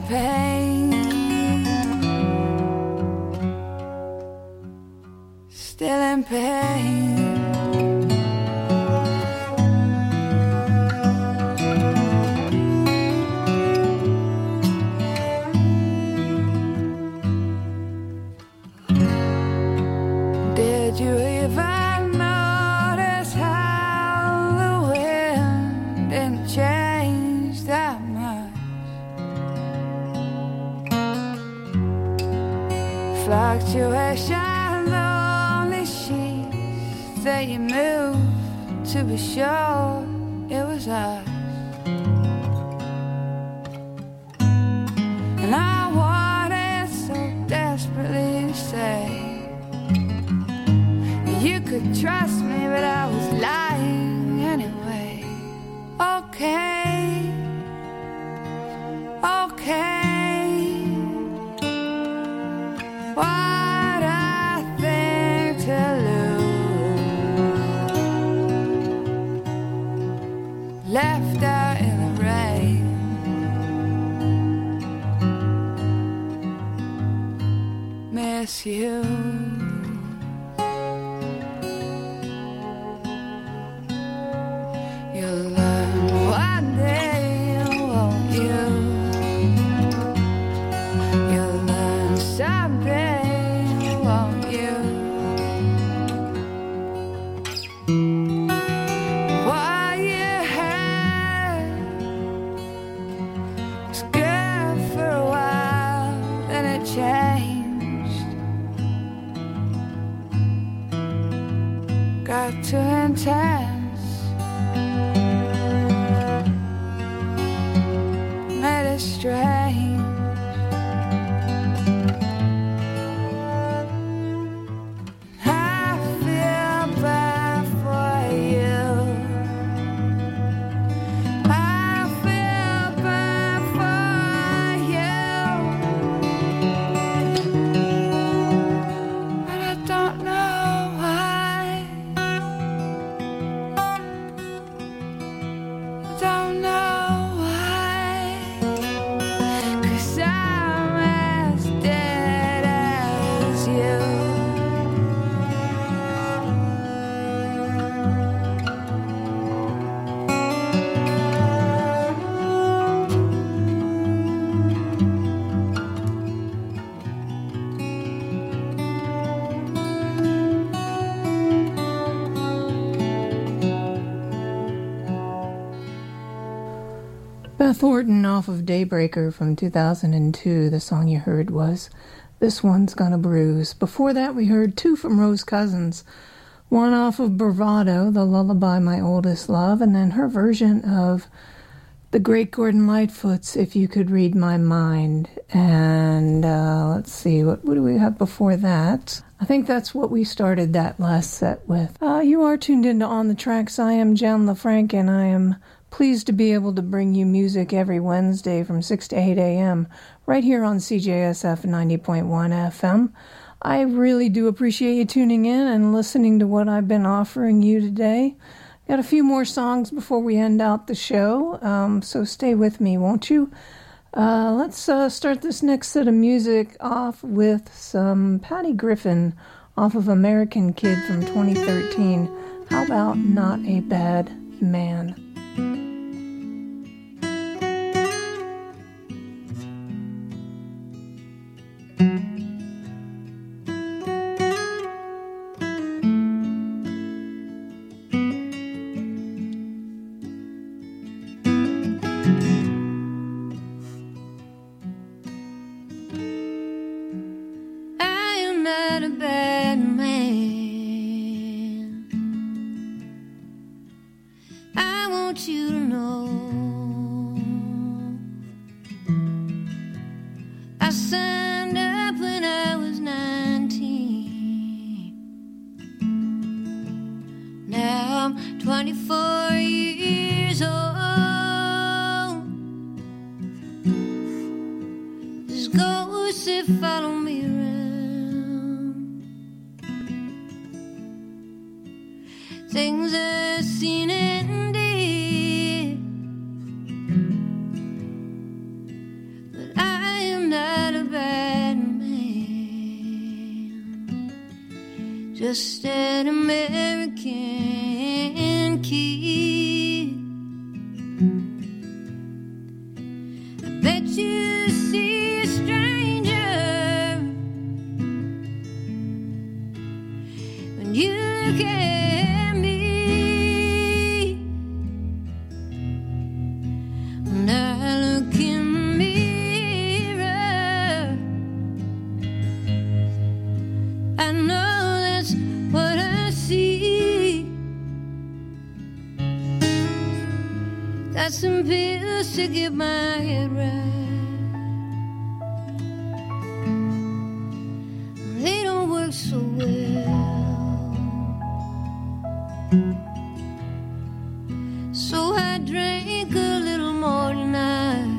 pain, still in pain. Did you even notice how the wind didn't change that much? Fluctuation, only sheets that you moved to be sure it was us. And I wanted so desperately to say you could trust me, but I was lying anyway. Okay, okay. What a thing to lose, left out in the rain. Miss you. You'll learn one day, won't you? You'll learn someday, won't you? What you had was good for a while, then it changed. Got too intense. Made it strange. I feel bad for you. I feel bad for you. But I don't know why. I don't know. Beth Orton off of Daybreaker from 2002. The song you heard was This One's Gonna Bruise. Before that we heard two from Rose Cousins. One off of Bravado, The Lullaby My Oldest Love, and then her version of the great Gordon Lightfoot's If You Could Read My Mind. And let's see, what do we have before that? I think that's what we started that last set with. You are tuned into On the Tracks. I am Jen LaFranc, and I am pleased to be able to bring you music every Wednesday from 6 to 8 a.m. right here on CJSF 90.1 FM. I really do appreciate you tuning in and listening to what I've been offering you today. Got a few more songs before we end out the show, so stay with me, won't you? Let's start this next set of music off with some Patty Griffin off of American Kid from 2013. How about Not a Bad Man? Signed up when I was 19. Now I'm 24 years old. There's ghosts that follow me around. Things I've seen and did just an American kid. I bet you see a stranger when you look at me. When I look in the mirror, I know that's what I see. Got some pills to get my head right. They don't work so well, so I drank a little more tonight.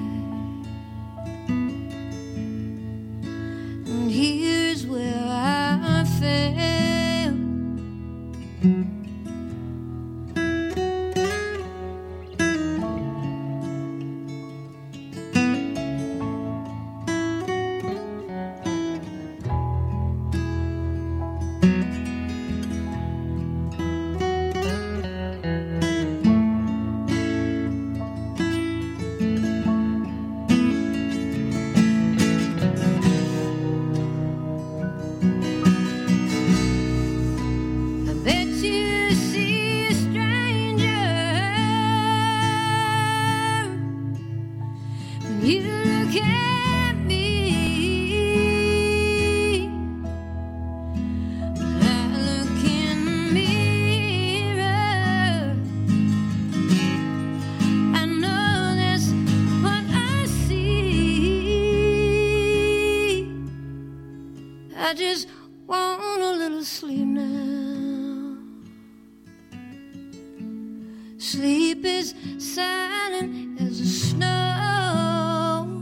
And here's where I fell. I bet you see a stranger when you look at me. When I look in the mirror, I know that's what I see. I just want a little sleep now. Sleep is silent as the snow,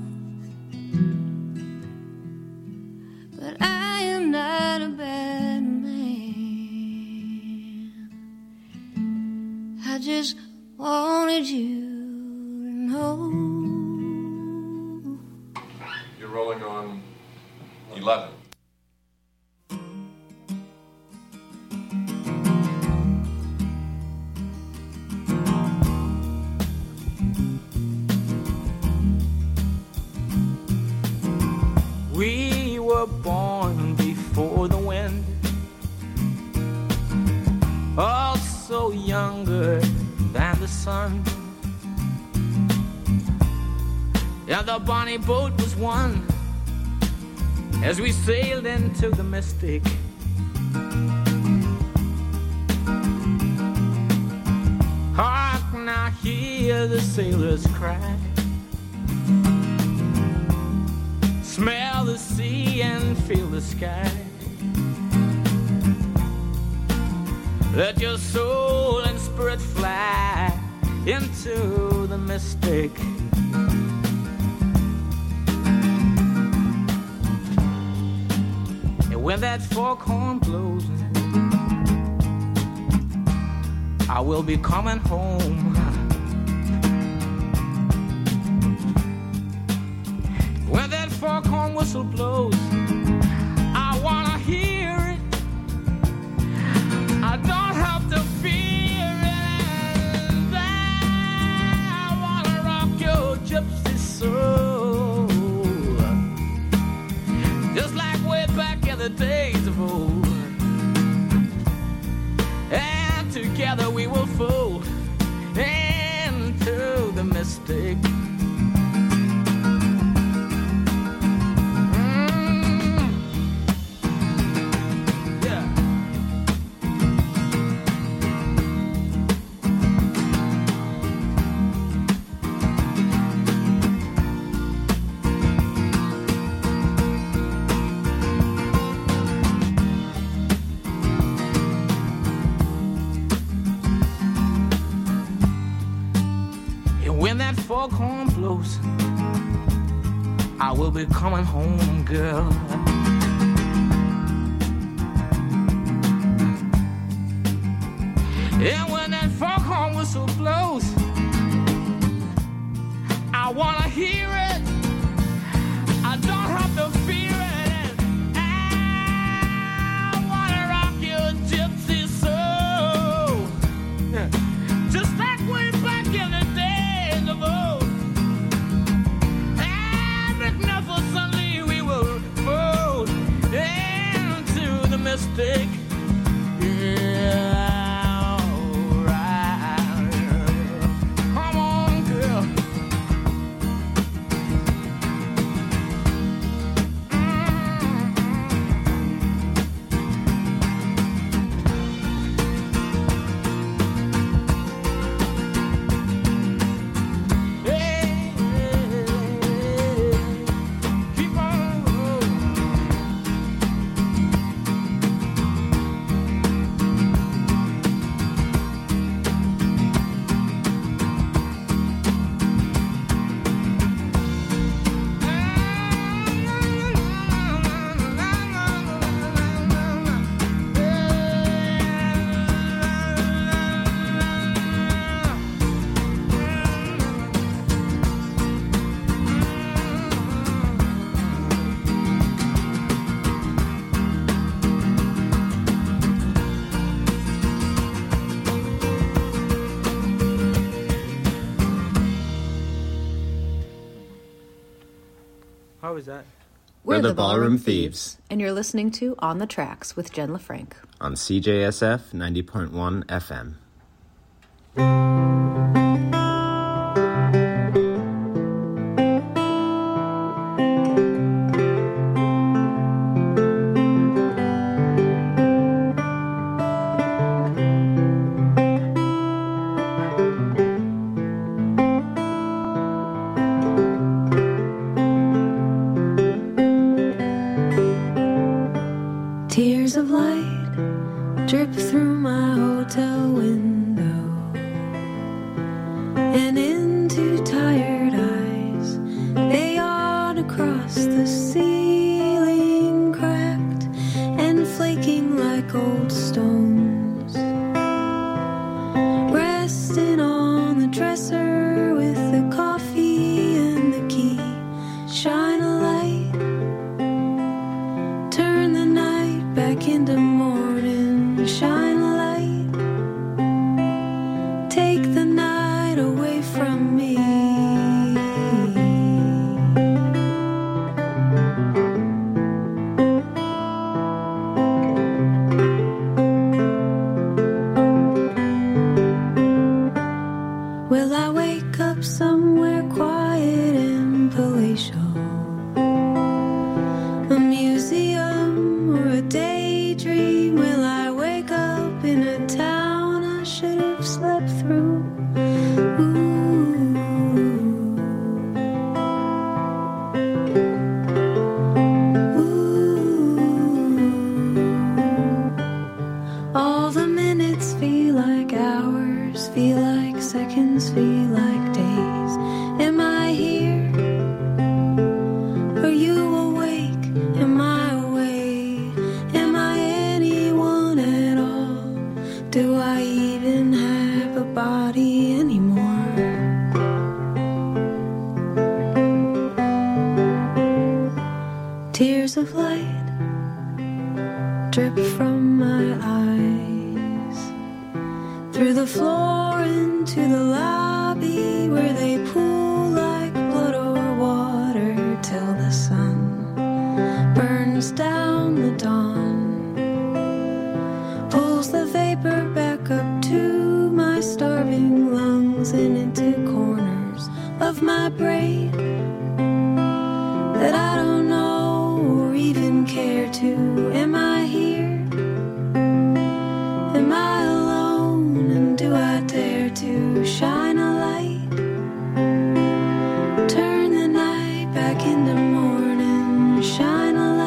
but I am not a bad man. I just wanted you to know. You're rolling on 11. We were born before the wind, also younger than the sun. Yeah, the bonnie boat was one as we sailed into the mystic. Hark now, hear the sailors cry. Smell the sea and feel the sky. Let your soul and spirit fly into the mystic. And when that foghorn blows, I will be coming home. When that foghorn whistle blows, I wanna hear it. I don't have to fear it. I wanna rock your gypsy soul, just like way back in the days of old. And together we will fall into the mystic. When that foghorn blows, I will be coming home, girl. And when that foghorn whistle blows, I wanna hear it. I don't have to fear it. I wanna rock your How was that? We're the Ballroom Thieves, and you're listening to On the Tracks with Jen LaFranc on CJSF 90.1 FM. Tears of light drip through my hotel window and into tired eyes. They yawn across the ceiling, cracked and flaking like old stones. Resting on the dresser with the coffee and the key. Shine a light, turn the night back into morning. Shine a light, take the night away from me. Will I wake up somewhere quiet and palatial? A museum or a daydream? Will I wake up in a town I should have slept through? All the minutes feel like hours, feel like seconds, feel like days. Am I here? Are you awake? Am I awake? Am I anyone at all? Do I even have a body anymore? Tears of light drip from my eyes, through the floor into the lobby where they pool like blood or water till the sun burns down the dawn, pulls the vapor back up to my starving lungs and into corners of my brain that I don't know or even care to. Am I here? Am I alone? And do I dare to shine a light? Turn the night back into morning. Shine a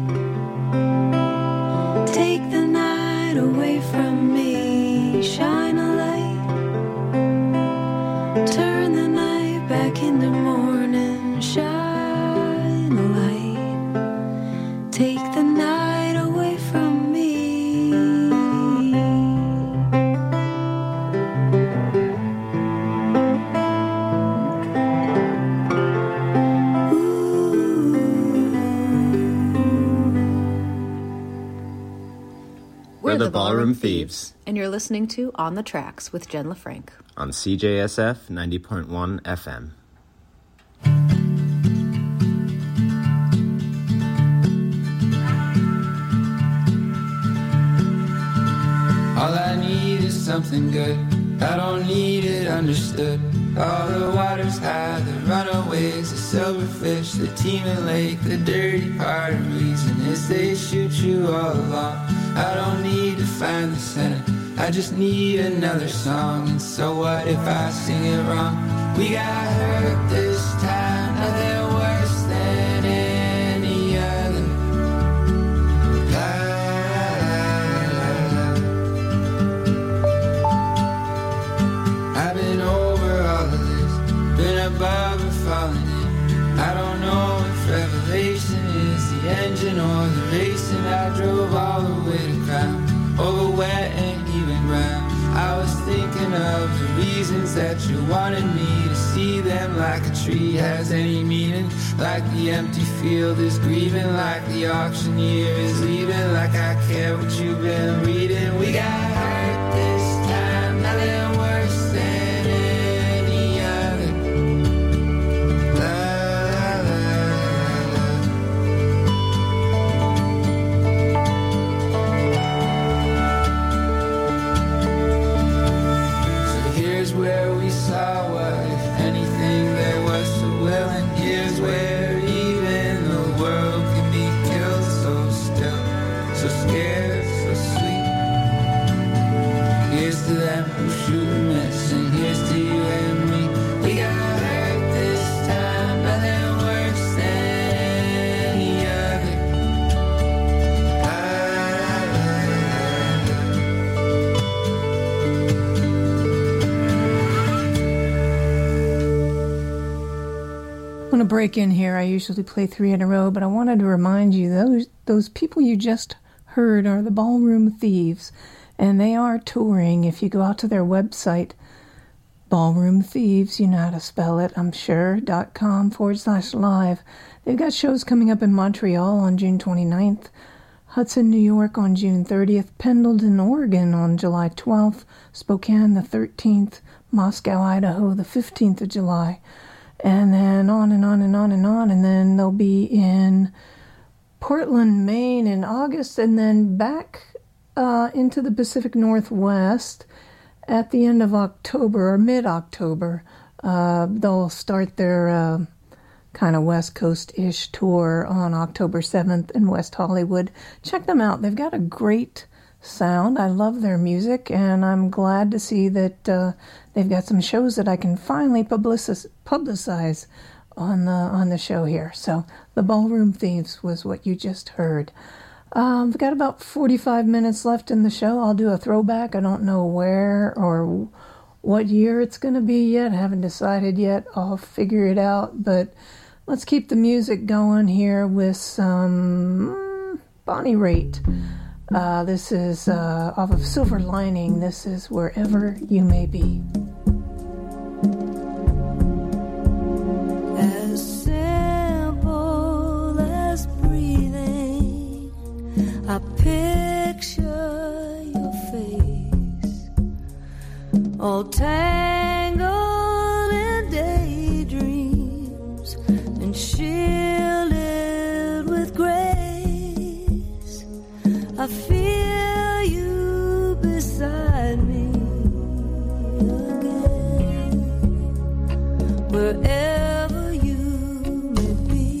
light, take the night away from me. Shine a light, turn the night back into morning. Shine a light, take the night away from me. We're the Ballroom Thieves, and you're listening to On the Tracks with Jen LaFranc on CJSF 90.1 FM. All I need is something good. I don't need it understood. All the water's high, the runaways, the silverfish, the teeming lake. The dirty part of reason is they shoot you all along. I don't need to find the center, I just need another song. And so what if I sing it wrong? We got hurt this time, nothing worse than any other. La, la, la, la. I've been over all of this, been above and falling in. I don't know if revelation is the engine or the racing. I drove all the way to ground, over wet and even ground. I was thinking of the reasons that you wanted me to see them, like a tree has any meaning, like the empty field is grieving, like the auctioneer is leaving, like I care what you've been reading. We got hurt this time, nothing worse than any other. La, la, la, la. Kurosawa. If anything, there was so will, and here's where even the world can be killed. So still, so scared, so sweet. Here's to them who shoot and miss, and here's to you and me. We got hurt this time, nothing worse than any other. I'm going to break in here. I usually play 3 in a row, but I wanted to remind you those people you just heard are the Ballroom Thieves, and they are touring. If you go out to their website, Ballroom Thieves, you know how to spell it, I'm sure, .com/live. They've got shows coming up in Montreal on June 29th, Hudson, New York on June 30th, Pendleton, Oregon on July 12th, Spokane the 13th, Moscow, Idaho the 15th of July, and then on and on and on and on, and then they'll be in Portland, Maine in August, and then back into the Pacific Northwest at the end of October or mid-October. They'll start their kind of West Coast-ish tour on October 7th in West Hollywood. Check them out. They've got a great sound. I love their music, and I'm glad to see that they've got some shows that I can finally publicize on the show here. So the Ballroom Thieves was what you just heard. We've got about 45 minutes left in the show. I'll do a throwback. I don't know where or what year it's going to be yet. I haven't decided yet. I'll figure it out. But let's keep the music going here with some Bonnie Raitt. This is off of Silver Lining. This is Wherever You May Be. As simple as breathing, I picture your face, all tangled in daydreams and shielded with grace. I feel you beside me again, wherever you may be.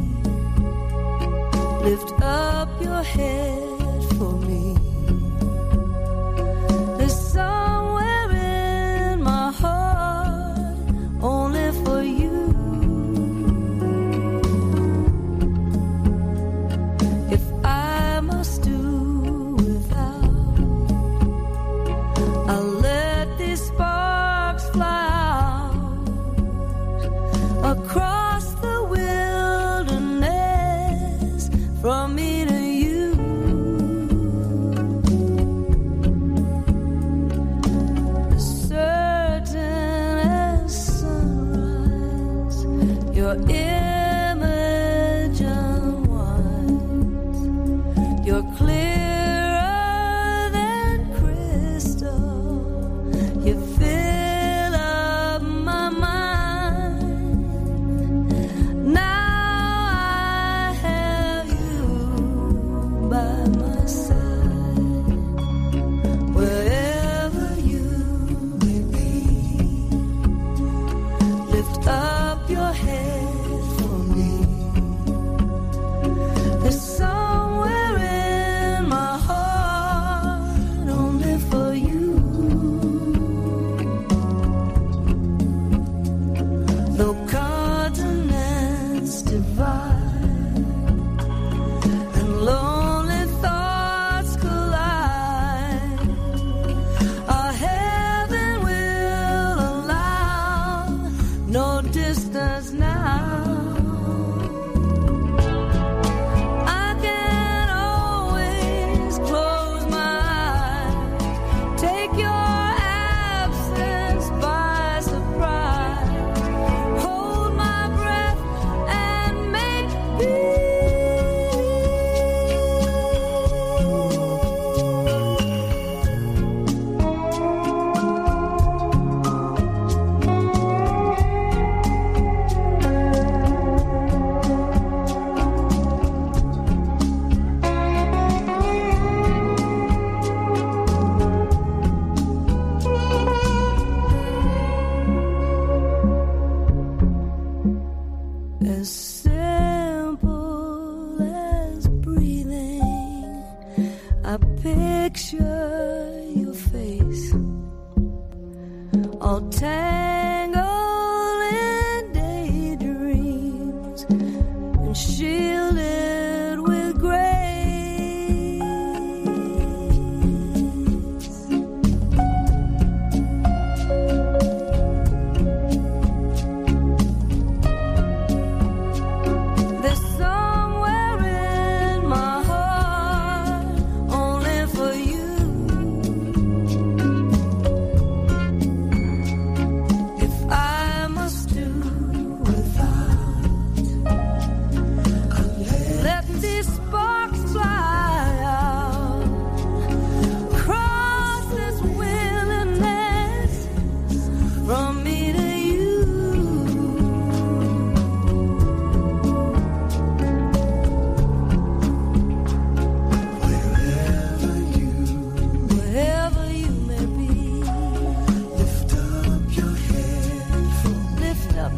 Lift up your head for me. There's somewhere in my heart only for you. If I must do without, I'll let these sparks fly out across the wilderness from me to you. Certain as sunrise, your image unwinds. You're clearer than crystal. You fill up my mind. Now I have you by my side. Wherever you may be, lift up your head for me. There's somewhere in my heart only for you. Though continents divide and lonely thoughts collide, our heaven will allow no distance.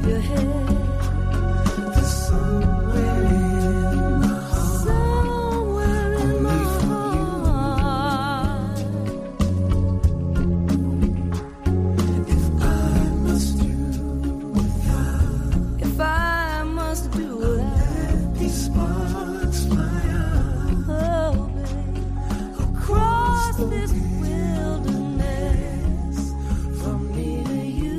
your head. Somewhere in my heart. If I must do without, let these sparks fly out. Oh, babe, across this wilderness, from me to you.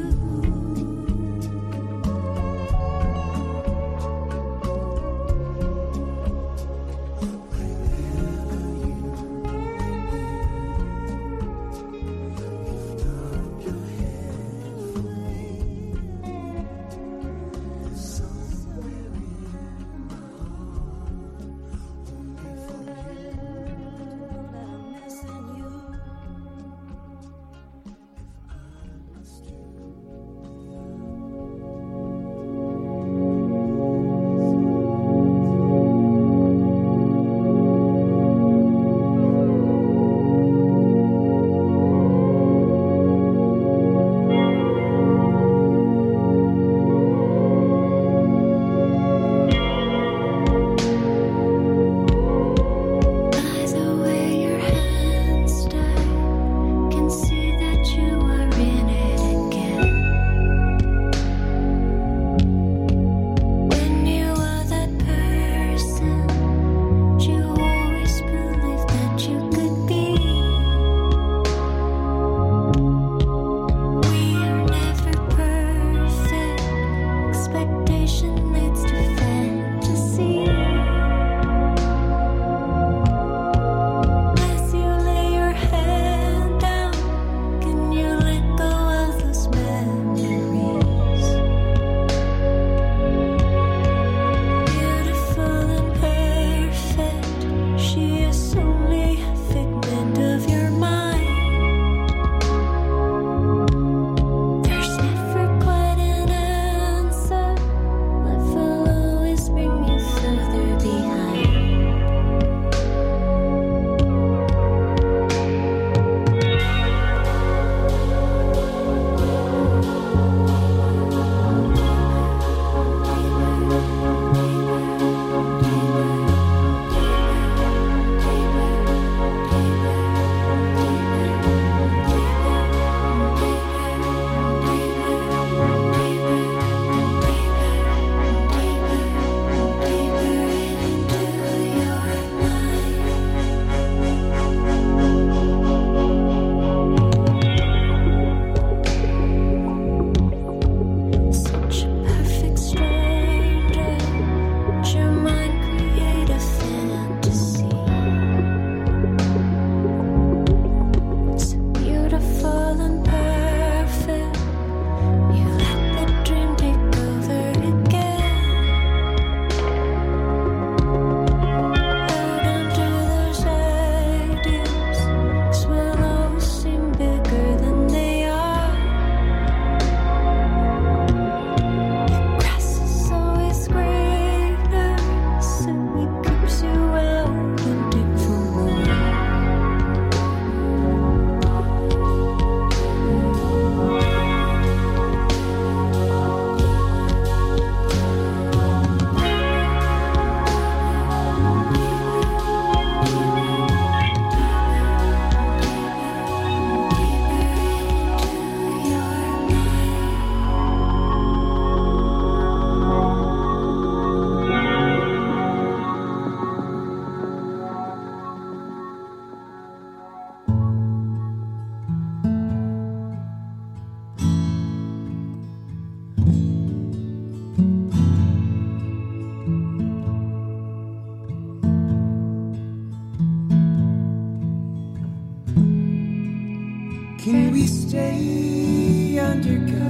Can we stay under God?